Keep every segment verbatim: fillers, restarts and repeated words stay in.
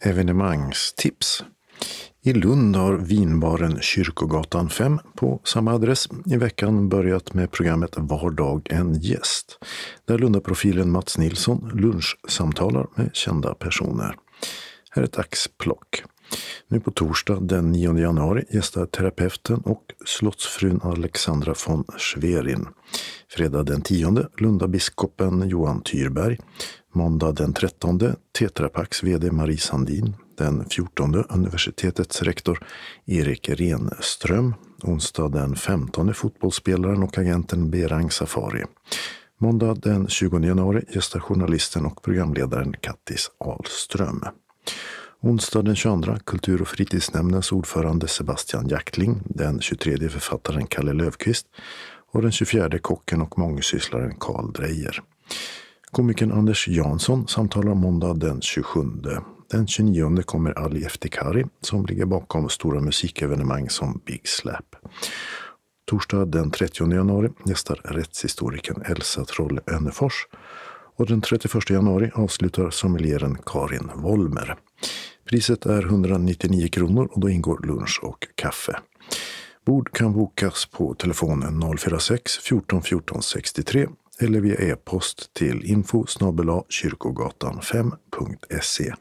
Evenemangstips. I Lund har vinbaren Kyrkogatan fem på samma adress i veckan börjat med programmet Var dag en gäst. Där Lundaprofilen Mats Nilsson lunchsamtalar med kända personer. Här är ett axplock. Nu på torsdag den nionde januari gästar terapeuten och slottsfrun Alexandra von Schwerin. Fredag den tionde Lundabiskopen Johan Tyrberg. Måndag den trettonde Tetra Paks vd Marie Sandin. Den fjortonde universitetets rektor Erik Renström. Onsdag den femtonde fotbollsspelaren och agenten Berang Safari. Måndag den tjugonde januari gästar journalisten och programledaren Kattis Ahlström. Onsdag den tjugoandra Kultur- och fritidsnämndens ordförande Sebastian Jackling. Den tjugotredje författaren Kalle Löfqvist. Och den tjugofjärde kocken och mångsysslaren Karl Drejer. Komikern Anders Jansson samtalar måndag den tjugosjunde. Den tjugonionde kommer Ali Eftikari som ligger bakom stora musikevenemang som Big Slap. Torsdag den trettionde januari gästar rättshistorikern Elsa Troll Önnefors. Och den trettioförsta januari avslutar sommelieren Karin Wolmer. Priset är etthundranittionio kronor och då ingår lunch och kaffe. Bord kan bokas på telefonen noll fyra sex fjorton fjorton sextiotre eller via e-post till info snabel-a kyrkogatan fem punkt se.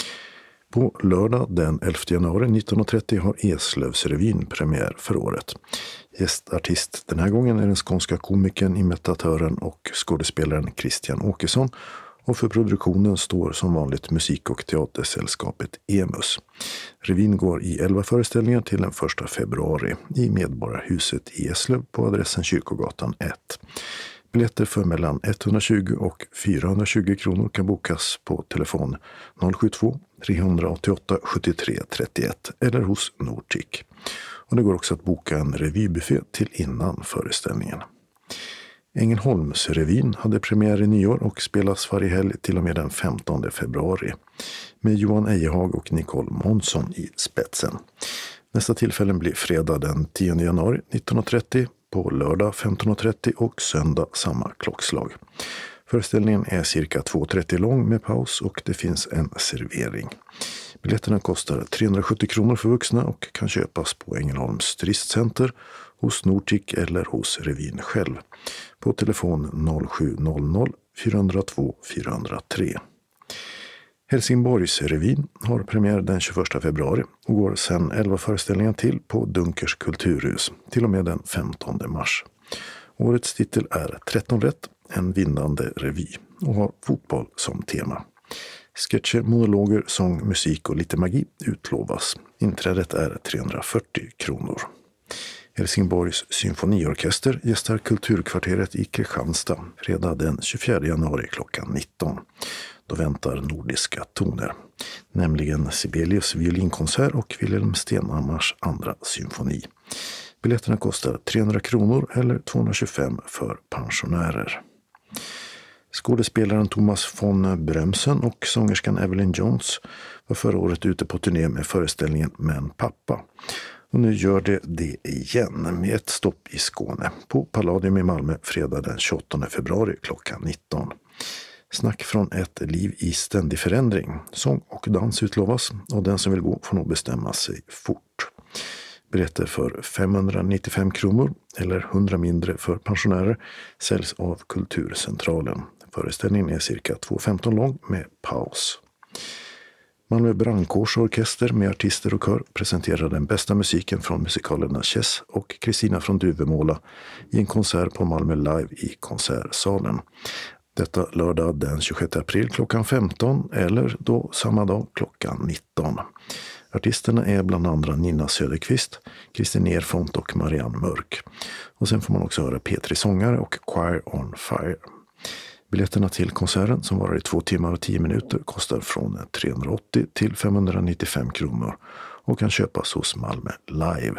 På lördag den elfte januari nitton trettio har Eslövsrevyn premiär för året. Gästartist den här gången är den skånska komikern, imitatören och skådespelaren Christian Åkesson. Och för produktionen står som vanligt musik- och teatersällskapet Emus. Revyn går i elva föreställningar till den första februari i Medborgarhuset i Eslöv på adressen Kyrkogatan ett. Biljetter för mellan etthundratjugo och fyrahundratjugo kronor kan bokas på telefon noll sju två tre åtta åtta sju tre tre ett eller hos Nortic. Och det går också att boka en revybuffé till innan föreställningen. Ängelholmsrevyn hade premiär i nyår och spelas varje helg till och med den femtonde februari med Johan Ejehag och Nicole Månsson i spetsen. Nästa tillfällen blir fredag den tionde januari nitton trettio, på lördag femton trettio och söndag samma klockslag. Föreställningen är cirka två trettio lång med paus och det finns en servering. Biljetterna kostar trehundrasjuttio kronor för vuxna och kan köpas på Ängelholms turistcenter, hos Nortic eller hos revyn själv. På telefon noll sju noll noll fyra noll två fyra noll tre. Helsingborgsrevyn har premiär den tjugoförsta februari och går sedan elva föreställningar till på Dunkers kulturhus till och med den femtonde mars. Årets titel är tretton rätt, en vinnande revy och har fotboll som tema. Sketcher, monologer, sång, musik och lite magi utlovas. Inträdet är trehundrafyrtio kronor. Helsingborgs symfoniorkester gästar Kulturkvarteret i Kristianstad fredag den tjugofjärde januari klockan nitton. Då väntar nordiska toner, nämligen Sibelius violinkonsert och Wilhelm Stenhammars andra symfoni. Biljetterna kostar trehundra kronor eller tvåhundratjugofem för pensionärer. Skådespelaren Thomas von Brömsen och sångerskan Evelyn Jones var förra året ute på turné med föreställningen Men pappa. Och nu gör det det igen med ett stopp i Skåne på Palladium i Malmö fredag den tjugoåttonde februari klockan nitton. Snack från ett liv i ständig förändring. Sång och dans utlovas och den som vill gå får nog bestämma sig fort. Biljetter för femhundranittiofem kronor eller hundra mindre för pensionärer säljs av Kulturcentralen. Föreställningen är cirka två femton lång med paus. Malmö brandkårsorkester med artister och kör presenterar den bästa musiken från musikalerna Chess och Kristina från Duvemåla i en konsert på Malmö Live i konsertsalen. Detta lördag den tjugosjätte april klockan femton eller då samma dag klockan nitton. Artisterna är bland andra Nina Söderqvist, Kristin Erfont och Marianne Mörk. Och sen får man också höra Petri sångare och Choir on Fire. Biljetterna till konserten som varar i två timmar och tio minuter kostar från trehundraåttio till femhundranittiofem kronor och kan köpas hos Malmö Live.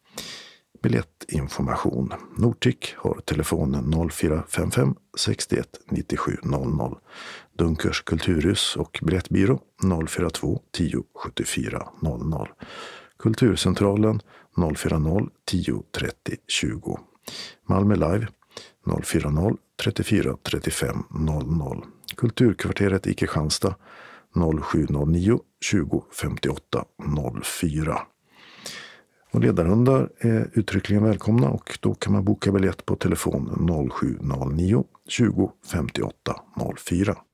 Biljettinformation. Nortic har telefonen noll fyra fem fem sextioett nittiosju noll noll. Dunkers kulturhus och biljettbyrå noll fyra två tio sjuttiofyra noll noll. Kulturcentralen noll fyra noll tio trettio tjugo. Malmö Live noll fyra noll trettiofyra trettiofem noll noll. Kulturkvarteret i Kristianstad noll sju noll nio tjugo femtioåtta noll fyra. Och ledarhundar är uttryckligen välkomna och då kan man boka biljett på telefon noll sju noll nio tjugo femtioåtta noll fyra.